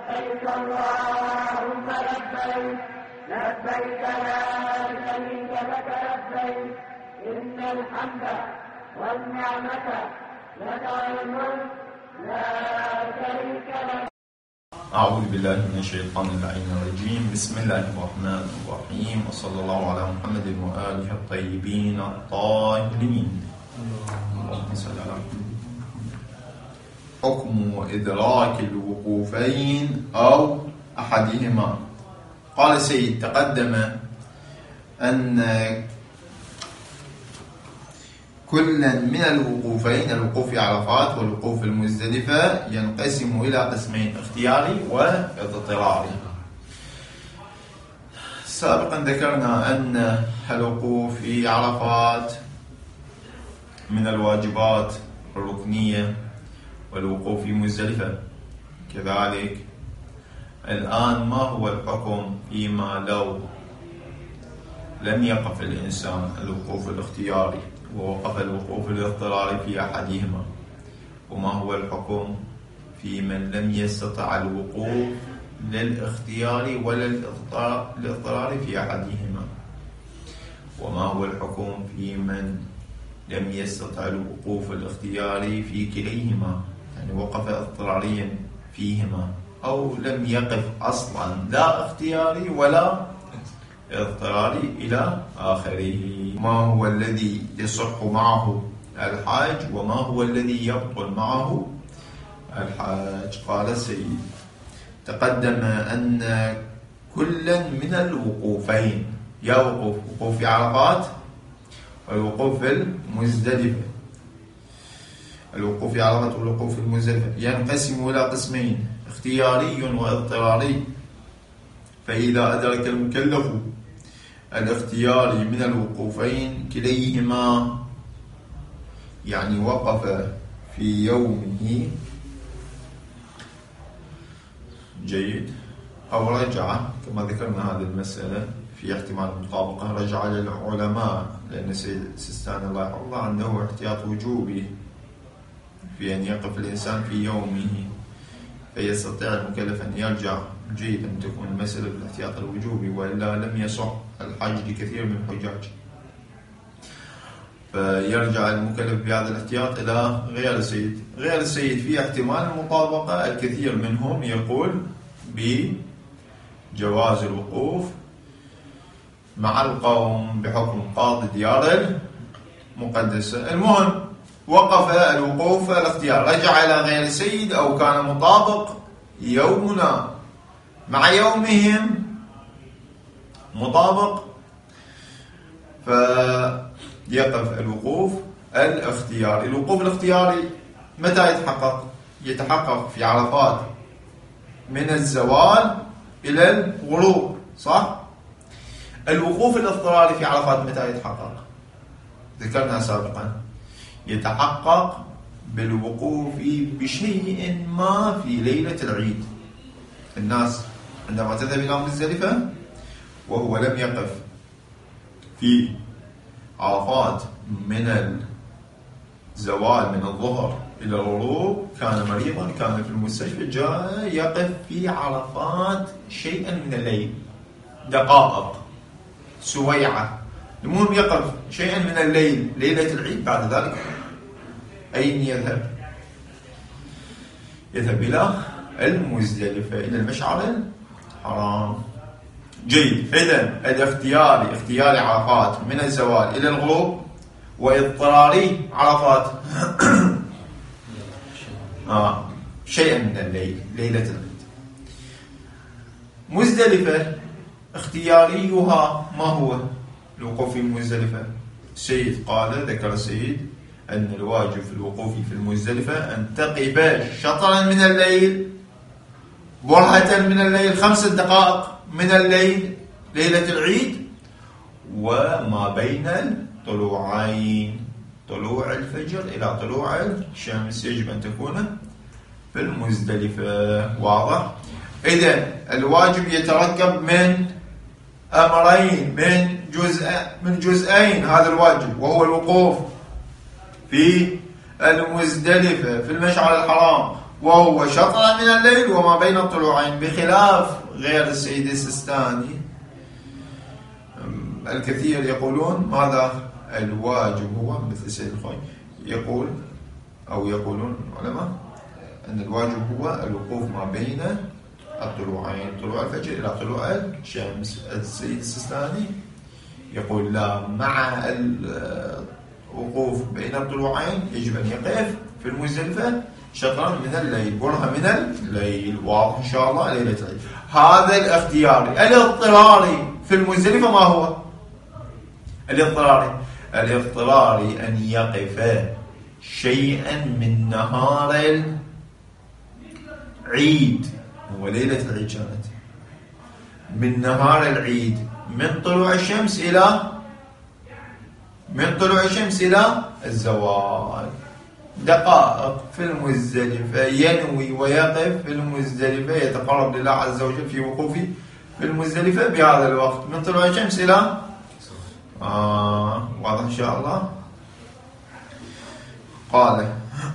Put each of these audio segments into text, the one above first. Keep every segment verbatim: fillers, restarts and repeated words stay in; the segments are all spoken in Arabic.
لبيك اللهم لبيك لبيك لا شريك لك لبيك إن الحمد والنعمة لك والملك لا شريك لك. أعوذ بالله من الشيطان اللعين الرجيم. بسم الله الرحمن الرحيم، وصلى الله على محمد وآله الطيبين الطاهرين. اللهم صل على محمد. حكم إدراك الوقوفين أو أحدهما. قال سيد: تقدم أن كلا من الوقوفين، الوقوف في عرفات والوقوف في المزدلفة، ينقسم إلى قسمين: اختياري واضطراري. سابقا ذكرنا أن الوقوف في عرفات من الواجبات الركنية، والوقوف في مزدلفة كذلك. الآن ما هو الحكم فيما لو لم يقف الإنسان الوقوف الاختياري ووقف الوقوف الاضطراري في أحدهما؟ وما هو الحكم في من لم يستطع الوقوف للاختياري ولا الاضطراري في أحدهما؟ وما هو الحكم في من لم يستطع الوقوف الاختياري في كليهما، يعني وقف اضطراريا فيهما، أو لم يقف أصلا لا اختياري ولا اضطراري إلى آخره؟ ما هو الذي يصح معه الحاج وما هو الذي يبطل معه الحاج؟ قال السيد: تقدم أن كلا من الوقوفين، يا وقوف وقوف في عرفات والوقوف في المزدلفة، الوقوف في عرفات والوقوف في المزدلفة ينقسم إلى قسمين: اختياري واضطراري. فإذا أدرك المكلف الاختياري من الوقوفين كليهما، يعني وقف في يومه جيد أو رجع، كما ذكرنا هذه المسألة في احتمال المطابقة، رجع للعلماء، لأن سيستان الله يحفظه الله عنده احتياط وجوبي في أن يقف الإنسان في يومه، فيستطيع المكلف أن يرجع. جيد أن تكون المسألة بالاحتياط الوجوبي، وإلا لم يصح الحج لكثير من الحجاج، فيرجع المكلف بهذا الاحتياط إلى غير السيد. غير السيد في احتمال المطابقة، الكثير منهم يقول بجواز الوقوف مع القوم بحكم قاضي ديار المقدسة. المهم وقف الوقوف الاختيار، رجع إلى غير السيد أو كان مطابق يومنا مع يومهم مطابق، فيقف الوقوف الاختياري. الوقوف الاختياري متى يتحقق؟ يتحقق في عرفات من الزوال إلى الغروب، صح؟ الوقوف الاضطراري في عرفات متى يتحقق؟ ذكرنا سابقا، يتحقق بالوقوف بشيء ما في ليلة العيد. الناس عندما تذهب إلى مزدلفة وهو لم يقف في عرفات من الزوال من الظهر إلى الغروب، كان مريضا، كان في المستشفى، جاء يقف في عرفات شيئا من الليل، دقائق، سويعة، المهم يقف شيئا من الليل ليلة العيد. بعد ذلك أين يذهب؟ يذهب إلى المزدلفة، إلى المشعر الحرام. جيد. إذن الاختياري اختياري عرفات من الزوال إلى الغروب، واضطراري عرفات آه شيئا من الليل ليلة العيد. مزدلفة اختياريها ما هو؟ الوقوف في مزدلفة. السيد قال، ذكر السيد أن الواجب في الوقوف في المزدلفة أن تقف شطرا من الليل، برهة من الليل، خمس دقائق من الليل ليلة العيد، وما بين الطلوعين، طلوع الفجر إلى طلوع الشمس، يجب أن تكون في المزدلفة. واضح؟ إذن الواجب يتركب من أمرين، من جزء من جزئين هذا الواجب، وهو الوقوف في المزدلفة في المشعر الحرام، وهو شطرة من الليل وما بين الطلوعين، بخلاف غير السيد السيستاني الكثير يقولون ماذا الواجب هو، مثل السيد الخوي يقول أو يقولون العلماء أن الواجب هو الوقوف ما بين الطلوعين، طلوع الفجر إلى طلوع الشمس. السيد السيستاني يقول لا، مع الوقوف بين الطلوعين يجب أن يقف في المزدلفة شطرا من الليل، برهة من الليل. واضح إن شاء الله ليلة العيد. هذا الاختياري. الاضطراري في المزدلفة ما هو؟ الاضطراري الاضطراري أن يقف شيئا من نهار العيد، هو ليلة العيد كانت من نهار العيد، من طلوع الشمس إلى من طلوع الشمس إلى الزوال، دقائق في المزدلفة، ينوي ويقف في المزدلفة، يتقرب لله عز وجل في وقوفه في المزدلفة بهذا الوقت من طلوع الشمس إلى آه واضح إن شاء الله. قال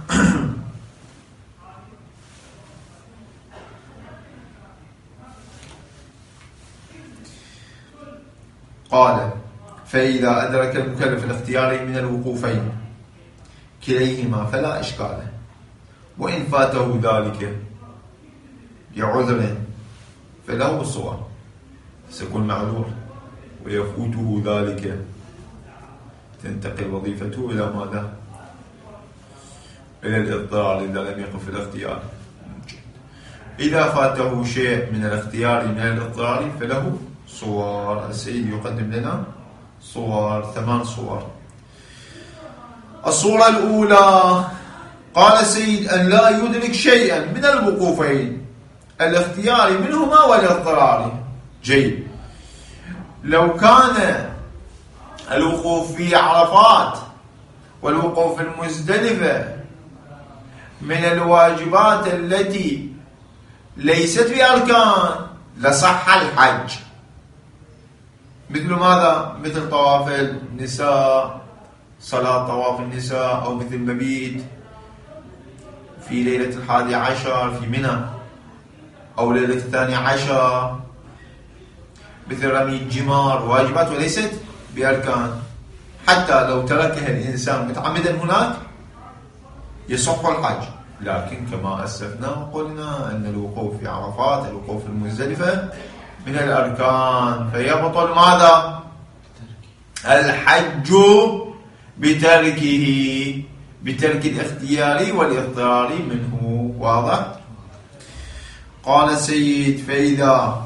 قال فإذا أدرك المكلف الاختياري من الوقوفين كليهما فلا إشكال، وإن فاته ذلك بعذر فله صور، سيكون معذور ويفوته ذلك، تنتقل وظيفته إلى ماذا؟ إلى الإضطرار إذا لم يقف في الاختيار. إذا فاته شيء من الاختيار من الاضطرار فله صور. السيد يقدم لنا صور، ثمان صور. الصورة الأولى قال السيد أن لا يدرك شيئا من الوقوفين الاختياري منهما والاضطراري. جيد. لو كان الوقوف في عرفات والوقوف في المزدلفة من الواجبات التي ليست بأركان لصح الحج، مثل ماذا؟ مثل طواف النساء، صلاة طواف النساء، أو مثل مبيت في ليلة الحادي عشر في منى، أو ليلة الثاني عشر، مثل رمي الجمار، واجبات وليست بأركان. حتى لو تركها الإنسان متعمدا هناك يصح الحج، لكن كما أسفنا وقلنا أن الوقوف في عرفات، الوقوف في المزدلفة من الأركان، فيبطل ماذا؟ الحج بتركه، بترك الاختياري والاضطراري منه. واضح؟ قال السيد فإذا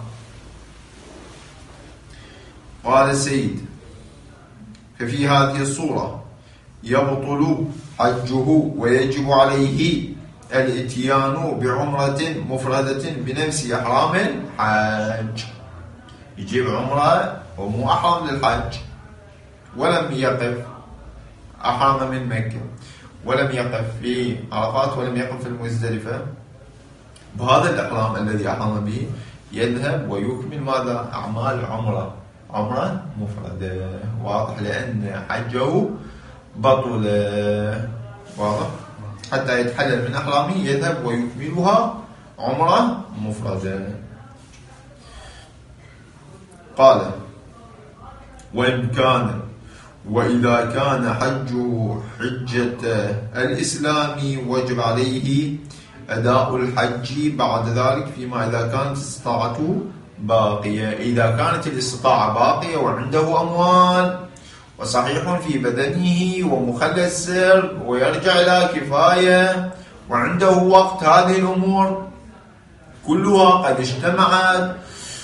قال السيد ففي هذه الصورة يبطل حجه ويجب عليه الاتيان بعمرة مفردة بنفس أحرام الحج. يجيب عمرة ومو أحرم للحج، ولم يقف أحرم من مكة، ولم يقف في عرفات، ولم يقف في المزدلفة، بهذا الإحرام الذي أحرم به يذهب ويكمل ماذا؟ أعمال عمرة، عمرة مفردة. واضح؟ لأن حجه بطل. واضح؟ حتى يتحلل من أحرامه يذهب ويكملها عمرة مفردة. قال وإن كان وإذا كان حجه حجة الإسلام وجب عليه أداء الحج بعد ذلك، فيما إذا كانت استطاعته باقية. إذا كانت الاستطاعة باقية وعنده أموال وصحيح في بدنه ومخلى السر ويرجع إلى كفاية وعنده وقت، هذه الأمور كلها قد اجتمعت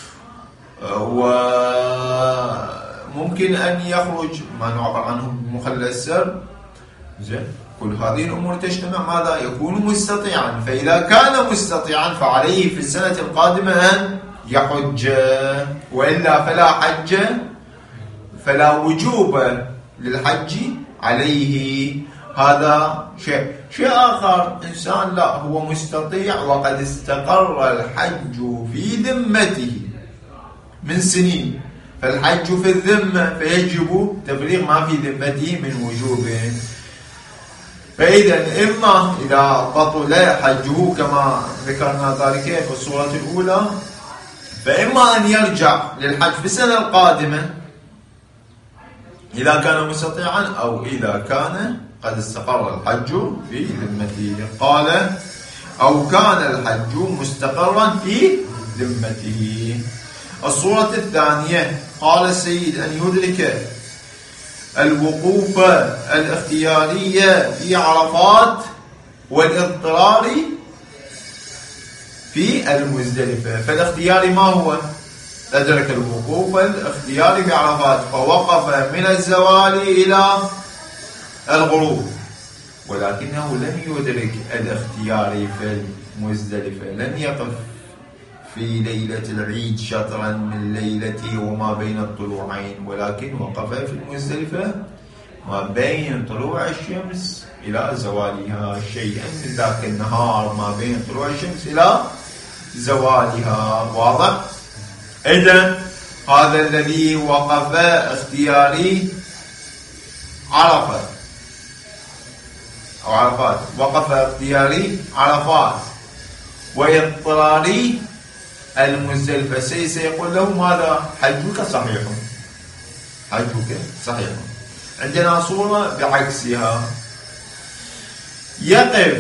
وممكن أن يخرج ما نعبر عنه مخلى السر. زين، كل هذه الأمور تجتمع ماذا؟ يكون مستطيعا. فإذا كان مستطيعا فعليه في السنة القادمة أن يحج، وإلا فلا حج، فلا وجوب للحج عليه. هذا شيء. شيء آخر، إنسان لا هو مستطيع وقد استقر الحج في ذمته من سنين، فالحج في الذمة، فيجب تفريغ ما في ذمته من وجوب. فإذا إما إذا بطل حجه كما ذكرنا ذلك في الصورة الأولى، فإما أن يرجع للحج في السنة القادمة إذا كان مستطيعا، أو إذا كان قد استقر الحج في ذمته. قال أو كان الحج مستقرا في ذمته. الصورة الثانية قال السيد أن يدرك الوقوف الاختيارية في عرفات والاضطرار في المزدلفة. فالاختياري ما هو؟ أدرك الوقوف الاختياري في عرفات فوقف من الزوال إلى الغروب، ولكنه لم يدرك الاختياري في المزدلفة، لم يقف في ليلة العيد شطرا من ليلته وما بين الطلوعين، ولكن وقف في المزدلفة ما بين طلوع الشمس إلى زوالها، شيئا من ذاك النهار ما بين طلوع الشمس إلى زوالها. واضح؟ إذن هذا الذي وقف اختياري عرفة أو عرفات، وقف اختياري عرفات واضطراري المزدلفة، سيقول له ماذا؟ حجك صحيح، حجك صحيح. عندنا صورة بعكسها، يقف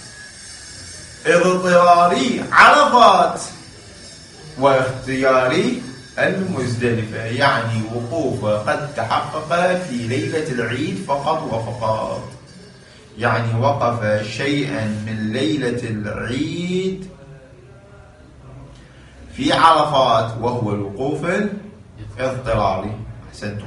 اضطراري عرفات واختياري المزدلفة، يعني وقوف قد تحقق في ليلة العيد فقط وفقط، يعني وقف شيئا من ليلة العيد في عرفات وهو الوقوف الاضطراري. أحسنتم.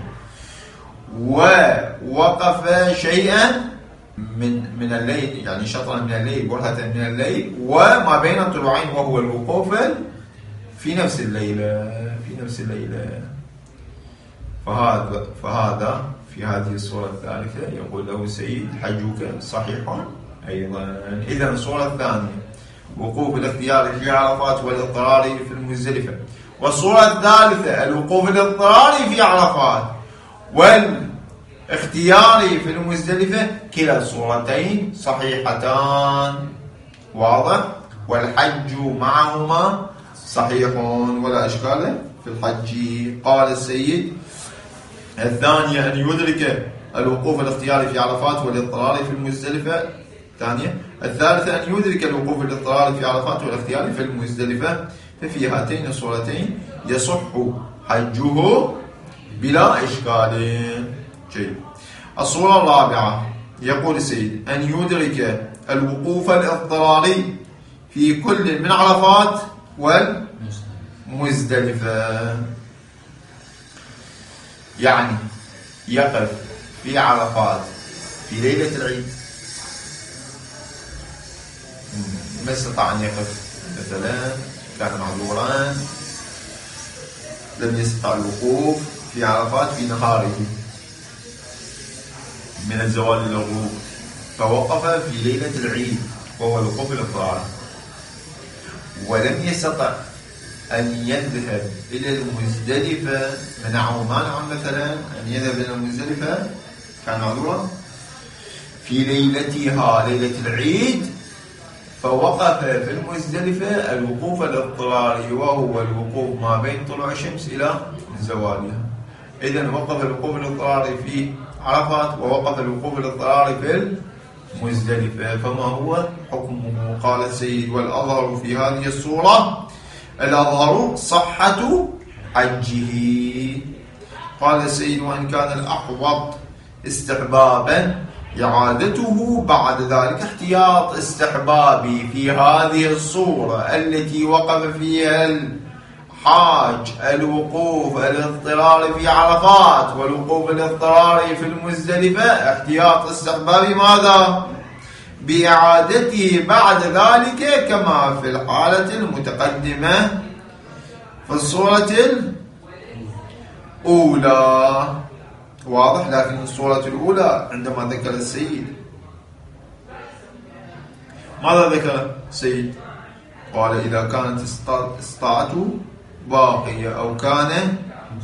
ووقف شيئا من من الليل، يعني شطرا من الليل، برهة من الليل، وما بين الطلوعين وهو الوقوف في نفس الليلة في نفس الليلة. فهذا فهذا في هذه الصورة الثالثة يقول له السيد حجك صحيح أيضا. إذا الصورة الثانية وقوف الاختيار في عرفات والاضطراري في المزدلفة، والصورة الثالثة الوقوف الاضطراري في عرفات والاختياري في المزدلفة، كلا الصورتين صحيحتان. واضح؟ والحج معهما صحيح ولا إشكال في الحج. قال السيد الثانية أن يدرك الوقوف الاختياري في عرفات والاضطراري في المزدلفة. ثانية الثالثة أن يدرك الوقوف الاضطراري في عرفات والاختياري في المزدلفة. ففي هاتين الصورتين يصح حجه بلا إشكال. جيد. الصورة الرابعة يقول السيد أن يدرك الوقوف الاضطراري في كل من عرفات والمزدلفة، يعني يقف في عرفات في ليلة العيد، ما استطاع أن يقف، مثلا كان معذورا لم يستطع الوقوف في عرفات في نهاره من الزوال إلى الغروب، فوقف في ليلة العيد وهو الوقوف الاضطراري، ولم يستطع أن يذهب إلى المزدلفة، منعه مانع مثلا أن يذهب إلى المزدلفة، كان معذورا في ليلتها ليلة العيد، فوقف في المزدلفة الوقوف الاضطراري وهو الوقوف ما بين طلوع الشمس إلى زوالها. إذن وقف الوقوف الاضطراري في عرفات ووقف الوقوف الاضطراري في المزدلفة، فما هو حكمه؟ قال السيد والأظهر في هذه الصورة الأظهر صحة حجه. قال السيد وإن كان الأحوط استحبابا إعادته بعد ذلك، احتياط استحبابي في هذه الصورة التي وقف فيها الحاج الوقوف الاضطراري في عرفات والوقوف الاضطراري في المزدلفة، احتياط استحبابي ماذا؟ بإعادته بعد ذلك كما في الحالة المتقدمة في الصورة الأولى. واضح؟ لكن الصورة الأولى عندما ذكر السيد ماذا ذكر السيد؟ قال إذا كانت استطاعته باقية أو كان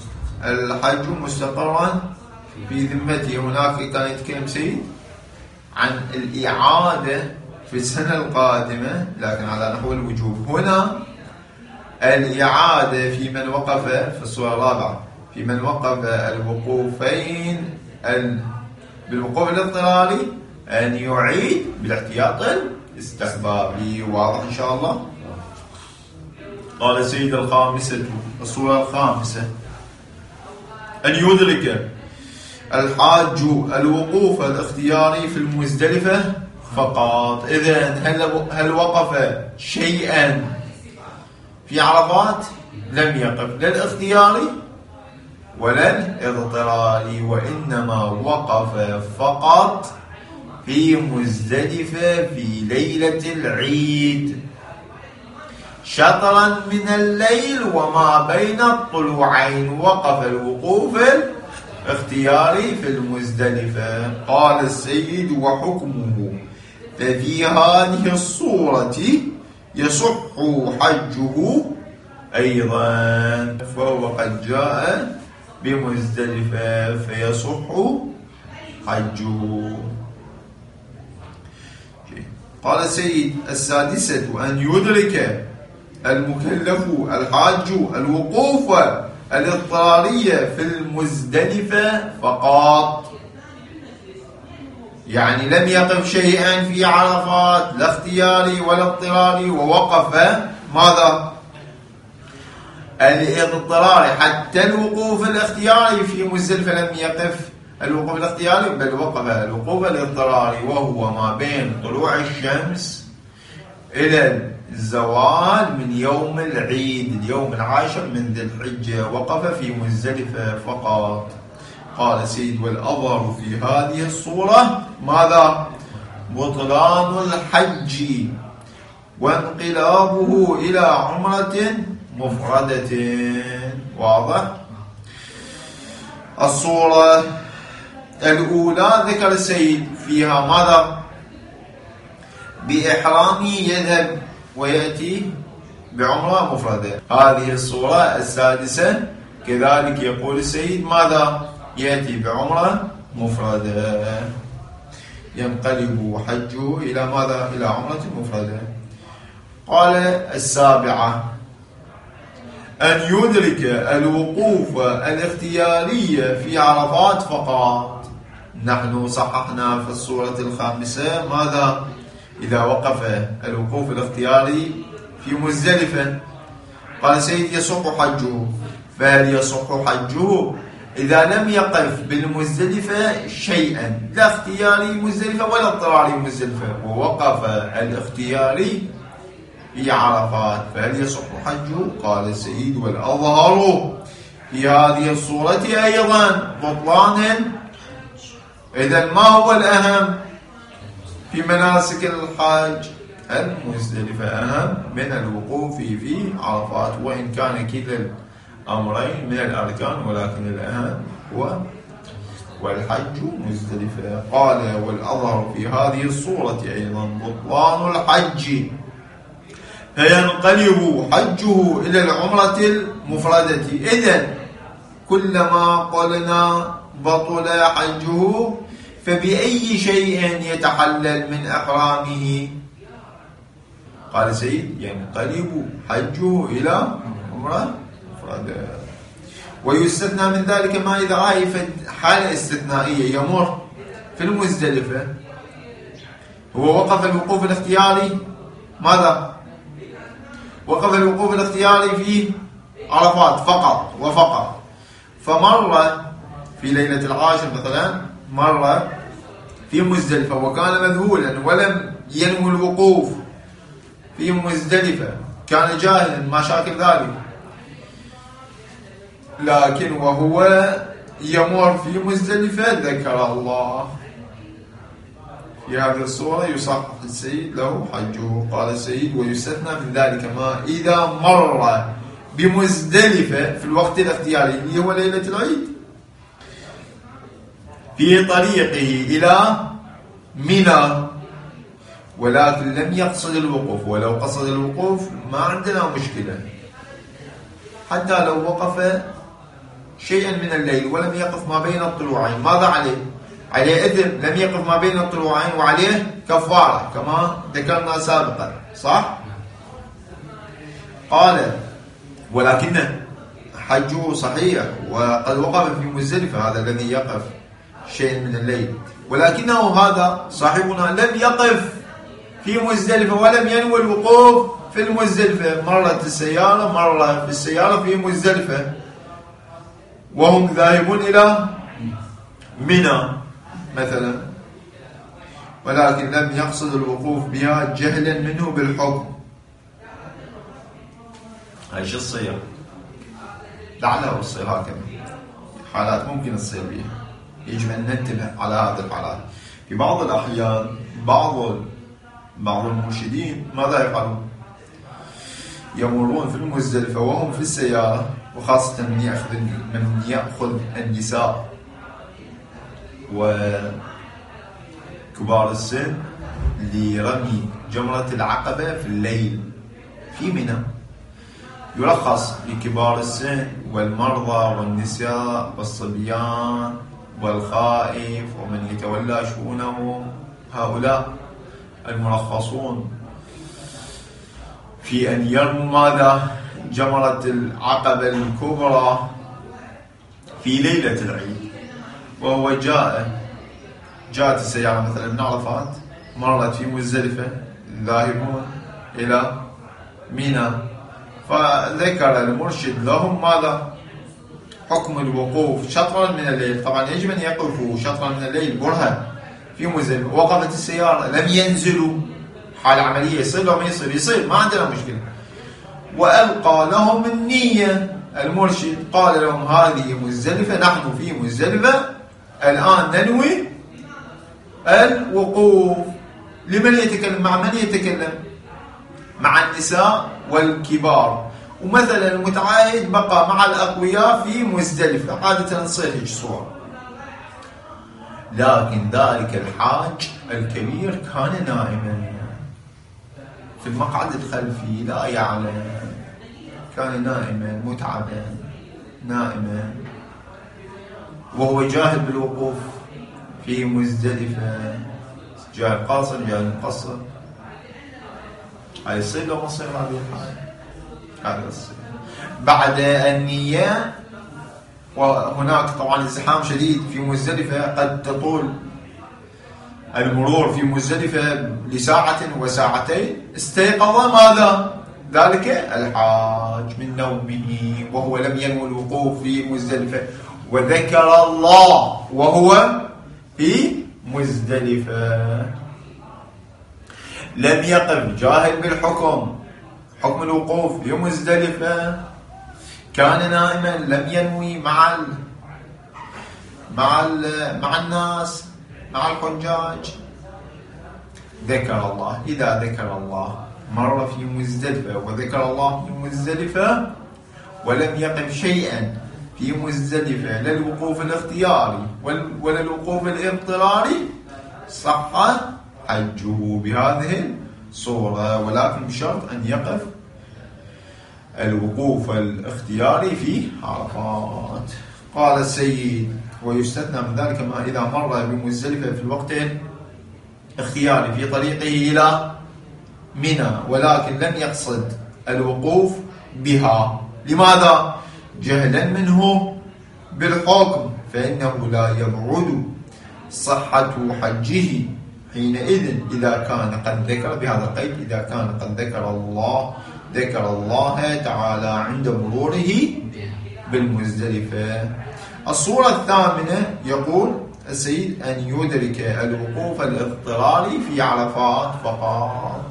الحج مستقرا في ذمته. هناك كان يتكلم سيد عن الإعادة في السنة القادمة، لكن على نحو الوجوب. هنا الإعادة في من وقف في الصورة الرابعة في من وقف الوقوفين بالوقوف الاضطراري أن يعيد بالاحتياط الاستحبابي. واضح إن شاء الله؟ قال سيد الخامسة، الصورة الخامسة، أن يدرك الحاج الوقوف الاختياري في المزدلفة فقط. إذن هل, هل وقف شيئا في عرفات؟ لم يقف لا الاختياري ولا الاضطراري، وإنما وقف فقط في مزدلفة في ليلة العيد شطرا من الليل وما بين الطلوعين. وقف الوقوف الاختياري في المزدلفة. قال السيد: وحكمه ففي هذه الصورة يصح حجه أيضا، فهو قد جاء بمزدلفة فيصح حجه. قال السيد: السادسة أن يدرك المكلف الحاج الوقوف الاضطرارية في المزدلفة فقط. يعني لم يقف شيئا في عرفات لا اختياري ولا اضطراري، ووقف ماذا؟ الاضطراري. حتى الوقوف الاختياري في مزدلفة لم يقف الوقوف الاختياري، بل وقف الوقوف الاضطراري، وهو ما بين طلوع الشمس إلى الزوال من يوم العيد اليوم العاشر من ذي الحجة. وقف في مزدلفة فقط. قال سيد: والأظهر في هذه الصورة ماذا؟ بطلان الحج وانقلابه إلى عمرة مفردة. واضح؟ الصورة الأولى ذكر السيد فيها ماذا؟ بإحرامه يذهب ويأتي بعمرة مفردة. هذه الصورة السادسة كذلك يقول السيد ماذا؟ يأتي بعمرة مفردة، ينقلب حجه إلى ماذا؟ إلى عمرة مفردة. قال السابعة أن يدرك الوقوف الاختياري في عرفات فقط. نحن صححنا في الصورة الخامسة ماذا؟ إذا وقف الوقوف الاختياري في مزدلفة. قال سيد: يصح حجه. فهل يصح حجه إذا لم يقف بالمزدلفة شيئا لا اختياري مزدلفة ولا اضطراري مزدلفة، ووقف الاختياري في عرفات، فهل يصح حجه؟ قال السيد: والأظهر في هذه الصورة أيضا بطلان. إذن ما هو الأهم في مناسك الحج؟ المزدلفة أهم من الوقوف في عرفات، وإن كان كلا الأمرين من الأركان، ولكن الأهم هو والحج مزدلفة. قال: والأظهر في هذه الصورة أيضا بطلان الحج فينقلب حجه إلى العمرة المفردة. إذن كلما قلنا بطل حجه فبأي شيء يتحلل من إحرامه؟ قال سيد: ينقلب حجه إلى عمرة مفردة. ويستثنى من ذلك ما إذا رأي في حالة استثنائية يمر في المزدلفة، هو وقف الوقوف الاختياري ماذا؟ وقف الوقوف الاختياري في عرفات فقط وفقط، فمر في ليلة العاشر مثلا مر في مزدلفة وكان مذهولا ولم ينوي الوقوف في مزدلفة، كان جاهلا ما شاكل ذلك، لكن وهو يمر في مزدلفة ذكر الله. في هذه الصورة يصح السيد له حجه. قال السيد: ويستثنى من ذلك ما إذا مر بمزدلفة في الوقت الاختياري اللي هو ليلة العيد في طريقه إلى منى ولكن لم يقصد الوقوف. ولو قصد الوقوف ما عندنا مشكلة، حتى لو وقف شيئا من الليل ولم يقف ما بين الطلوعين، ماذا عليه؟ عليه إثم، لم يقف ما بين الطلوعين وعليه كفارة كما ذكرنا سابقا، صح؟ قال ولكن حجه صحيح وقد وقف في مزدلفة، هذا الذي يقف شيء من الليل، ولكنه هذا صاحبنا لم يقف في مزدلفة ولم ينوي الوقوف في المزدلفة. مرت السيارة مرة في السيارة في مزدلفة وهم ذاهبون إلى منى مثلا، ولكن لم يقصد الوقوف بها جهلا منه بالحكم. هاي شو تصير؟ لعلها تصير هكذا حالات ممكن تصير بها، يجب أن ننتبه على هذه الحالات. في بعض الأحيان بعض بعض المرشدين ماذا يفعلون؟ يمرون في المزدلفة وهم في السيارة، وخاصة من يأخذ من يأخذ النساء وكبار السن لرمي جمرة العقبة في الليل في منى. يرخص لكبار السن والمرضى والنساء والصبيان والخائف ومن يتولى شؤونهم، هؤلاء المرخصون في أن يرموا ماذا؟ جمرة العقبة الكبرى في ليلة العيد. وهو جاء جاءت السيارة مثلا من عرفات، مرت في مزدلفة، ذاهبون إلى منى، فذكر المرشد لهم ماذا؟ حكم الوقوف شطرا من الليل. طبعا يجب أن يقفوا شطرا من الليل برهة في مزدلفة. وقفت السيارة، لم ينزلوا، حال عملية يصير لو ما يصير يصير، ما عندنا مشكلة. وألقى لهم النية، المرشد قال لهم هذه مزدلفة، نحن في مزدلفة الآن ننوي الوقوف. لمن يتكلم؟ مع من يتكلم؟ مع النساء والكبار. ومثلا المتعاهد بقى مع الأقوياء في مزدلفة، عادة تصير هيك صور. لكن ذلك الحاج الكبير كان نائما في المقعد الخلفي لا يعلم، كان نائما متعبا نائما، وهو جاهل بالوقوف في مزدلفة، جاهل قاصر جاهل مقصر. هاي يصير لو ما يصير هذه الحالة؟ هذا يصير بعد النية. وهناك طبعا ازدحام شديد في مزدلفة، قد تطول المرور في مزدلفة لساعة وساعتين. استيقظ ماذا؟ ذلك الحاج من نومه وهو لم ينوي الوقوف في مزدلفة، وذكر الله وهو في مزدلفة، لم يقف، جاهل بالحكم، حكم الوقوف في مزدلفة، كان نائما، لم ينوي مع ال مع ال مع الناس، مع الحجاج. ذكر الله، إذا ذكر الله مر في مزدلفة وذكر الله في مزدلفة ولم يقف شيئا في مزدلفة، لا الوقوف الاختياري ولا الوقوف الاضطراري، صح حجه بهذه الصورة، ولكن بشرط أن يقف الوقوف الاختياري في عرفات. قال السيد ويستثنى من ذلك ما إذا مر بمزدلفة في الوقت الاختياري في طريقه إلى منى ولكن لم يقصد الوقوف بها. لماذا؟ جهلا منه بالحكم، فإنه لا يبعد صحة حجه حينئذ إذا كان قد ذكر، بهذا القيد، إذا كان قد ذكر الله ذكر الله تعالى عند مروره بالمزدلفة. الصورة الثامنة يقول السيد أن يدرك الوقوف الاضطراري في عرفات فقط،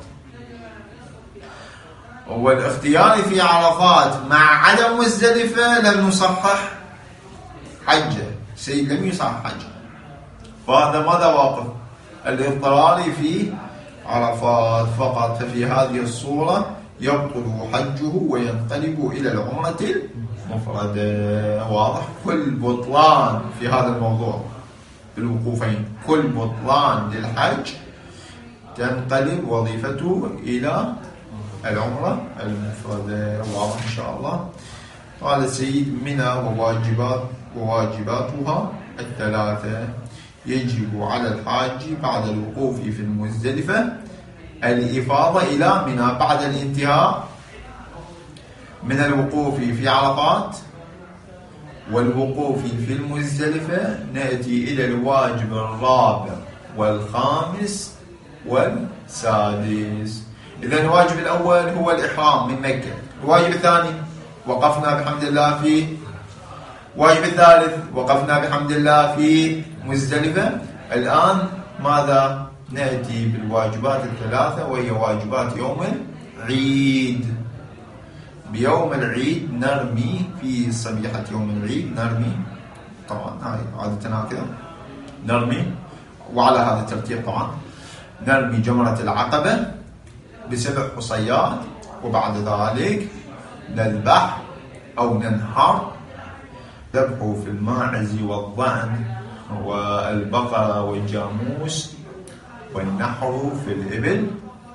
والاختياري في عرفات مع عدم مزدلفة لم يصحح حجه. السيد لم يصحح حجه، فهذا ماذا واقف؟ الاضطراري في عرفات فقط. ففي هذه الصورة يبطل حجه وينقلب إلى العمرة المفردة. واضح؟ كل بطلان في هذا الموضوع بالوقوفين، كل بطلان للحج تنقلب وظيفته إلى العمرة المفردة. واضح إن شاء الله. قال السيد منى وواجبات وواجباتها الثلاثة، يجب على الحاج بعد الوقوف في المزدلفة الإفاضة إلى منى بعد الانتهاء من الوقوف في عرفات والوقوف في المزدلفة. نأتي إلى الواجب الرابع والخامس والسادس. إذن الواجب الأول هو الإحرام من مكة. الواجب الثاني وقفنا بحمد الله في واجب الثالث وقفنا بحمد الله في مزدلفة. الآن ماذا؟ نأتي بالواجبات الثلاثة وهي واجبات يوم العيد. بيوم العيد نرمي في صبيحة يوم العيد نرمي، طبعا هاي عادة هكذا نرمي، وعلى هذا الترتيب طبعا نرمي جمرة العقبة بسبع حصيات، وبعد ذلك نذبح أو ننحر، ذبح في الماعز والضأن والبقرة والجاموس، والنحر في الإبل.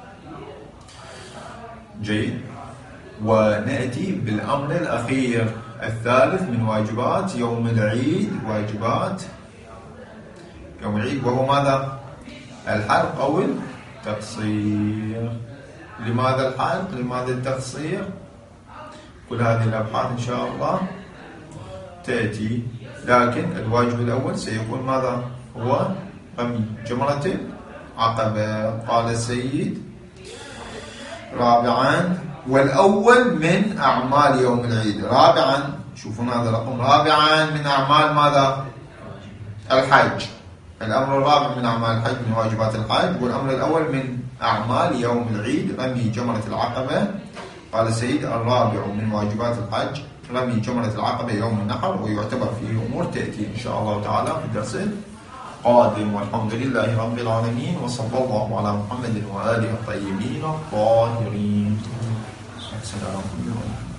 جيد. ونأتي بالأمر الأخير الثالث من واجبات يوم العيد، واجبات يوم العيد، وهو ماذا؟ الحلق أو التقصير. لماذا الحلق؟ لماذا التقصير؟ كل هذه الأبحاث إن شاء الله تأتي، لكن الواجب الأول سيكون ماذا؟ هو رمي جمرة العقبة. قال السيد رابعا والأول من أعمال يوم العيد. رابعا، شوفون هذا الرقم، رابعا من أعمال ماذا؟ الحج. الأمر الرابع من أعمال الحج من واجبات الحج، والأمر الأول من أعمال يوم العيد رمي جمرة العقبة. قال السيد الرابع من واجبات الحج رمي جمرة العقبة يوم النحر، ويعتبر فيه أمور تأتي إن شاء الله تعالى في الدرس القادم. والحمد لله رب العالمين، وصلى الله على محمد وآله الطيبين الطاهرين. السلام عليكم.